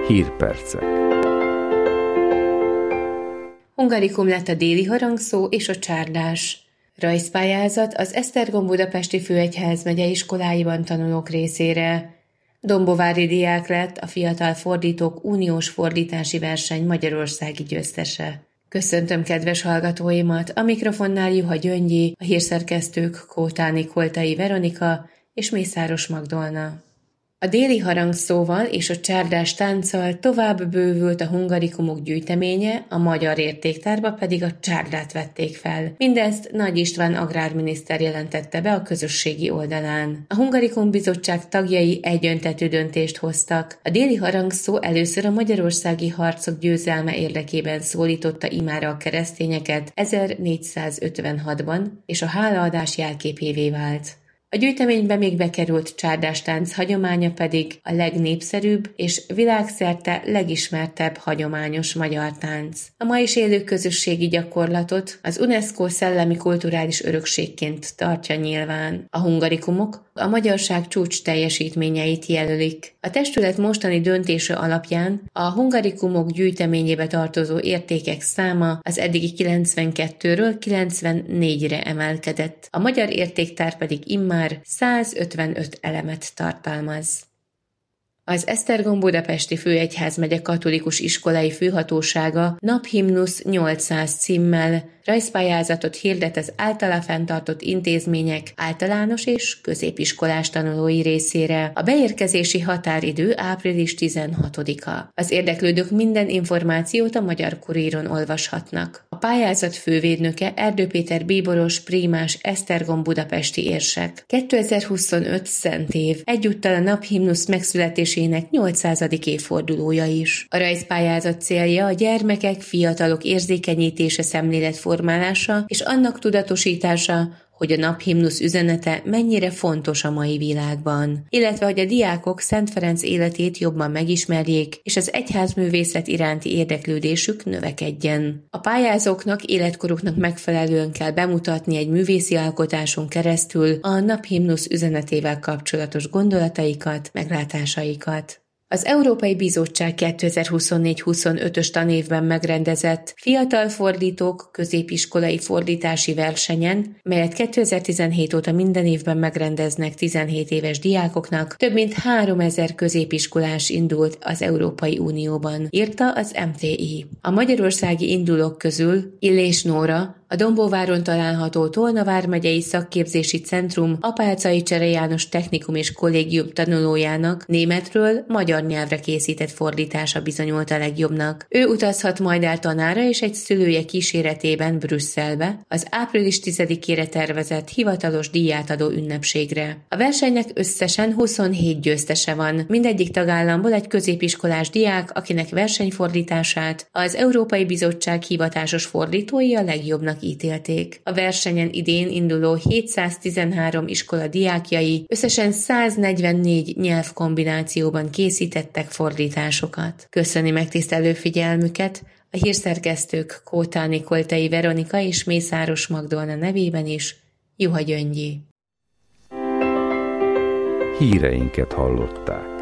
Hírpercek. Hungarikum lett a déli harangszó és a csárdás. Rajzpályázat az Esztergom budapesti főegyházmegye iskoláiban tanulók részére. Dombovári diák lett a fiatal fordítók uniós fordítási verseny magyarországi győztese. Köszöntöm kedves hallgatóimat, a mikrofonnál Juha Gyöngyi, a hírszerkesztők Kótáni Koltai Veronika és Mészáros Magdolna. A déli harangszóval és a csárdás tánccal tovább bővült a hungarikumok gyűjteménye, a magyar értéktárba pedig a csárdát vették fel. Mindezt Nagy István agrárminiszter jelentette be a közösségi oldalán. A Hungarikum bizottság tagjai egyöntetű döntést hoztak. A déli harangszó először a magyarországi harcok győzelme érdekében szólította imára a keresztényeket 1456-ban, és a hálaadás jelképévé vált. A gyűjteménybe még bekerült csárdás-tánc hagyománya pedig a legnépszerűbb és világszerte legismertebb hagyományos magyar tánc. A ma is élő közösségi gyakorlatot az UNESCO szellemi kulturális örökségként tartja nyilván. A hungarikumok a magyarság csúcs teljesítményeit jelölik. A testület mostani döntése alapján a hungarikumok gyűjteményébe tartozó értékek száma az eddigi 92-ről 94-re emelkedett. A magyar értéktár pedig immár 155 elemet tartalmaz. Az Esztergom budapesti főegyházmegye katolikus iskolai főhatósága Naphimnusz 800 címmel rajzpályázatot hirdet az általa fenntartott intézmények általános és középiskolás tanulói részére. A beérkezési határidő április 16-a. Az érdeklődők minden információt a Magyar Kuríron olvashatnak. A pályázat fővédnöke Erdő Péter bíboros prímás Esztergom budapesti érsek. 2025 szent év, egyúttal a Naphimnusz megszületésének 800. évfordulója is. A rajzpályázat célja a gyermekek, fiatalok érzékenyítése, szemléletformálása és annak tudatosítása, hogy a Naphimnusz üzenete mennyire fontos a mai világban, illetve hogy a diákok Szent Ferenc életét jobban megismerjék, és az egyházművészet iránti érdeklődésük növekedjen. A pályázóknak életkoruknak megfelelően kell bemutatni egy művészi alkotáson keresztül a Naphimnusz üzenetével kapcsolatos gondolataikat, meglátásaikat. Az Európai Bizottság 2024-25-ös tanévben megrendezett fiatal fordítók középiskolai fordítási versenyen, melyet 2017 óta minden évben megrendeznek 17 éves diákoknak, több mint 3000 középiskolás indult az Európai Unióban, írta az MTI. A magyarországi indulók közül Illés Nóra, a Dombóváron található Tolna vármegyei szakképzési centrum Apáczai Csere János Technikum és Kollégium tanulójának németről magyar nyelvre készített fordítása bizonyult a legjobbnak. Ő utazhat majd el tanára és egy szülője kíséretében Brüsszelbe, az április 10-ére tervezett hivatalos díjátadó ünnepségre. A versenynek összesen 27 győztese van, mindegyik tagállamból egy középiskolás diák, akinek versenyfordítását az Európai Bizottság hivatásos fordítói a legjobbnak ítélték. A versenyen idén induló 713 iskola diákjai összesen 144 nyelvkombinációban készítettek fordításokat. Köszöni megtisztelő figyelmüket a hírszerkesztők Kótáni Koltai Veronika és Mészáros Magdolna nevében is, Juha Gyöngyi. Híreinket hallották.